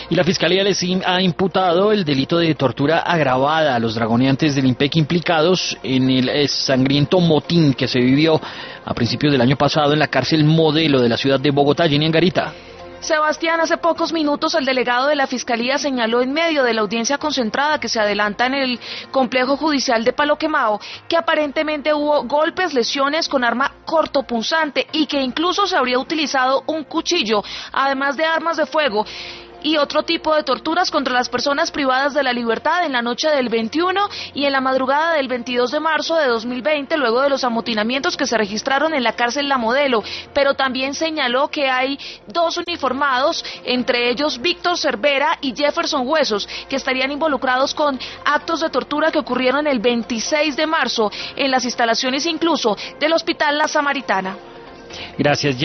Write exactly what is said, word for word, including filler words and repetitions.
Y la Fiscalía les ha imputado el delito de tortura agravada a los dragoneantes del IMPEC implicados en el sangriento motín que se vivió a principios del año pasado en la cárcel Modelo de la ciudad de Bogotá. Jenny Angarita. Sebastián, hace pocos minutos el delegado de la Fiscalía señaló en medio de la audiencia concentrada que se adelanta en el complejo judicial de Palo Quemado que aparentemente hubo golpes, lesiones con arma cortopunzante y que incluso se habría utilizado un cuchillo, además de armas de fuego y otro tipo de torturas contra las personas privadas de la libertad en la noche del veintiuno y en la madrugada del veintidós de marzo de dos mil veinte, luego de los amotinamientos que se registraron en la cárcel La Modelo. Pero también señaló que hay dos uniformados, entre ellos Víctor Cervera y Jefferson Huesos, que estarían involucrados con actos de tortura que ocurrieron el veintiséis de marzo en las instalaciones incluso del Hospital La Samaritana. Gracias.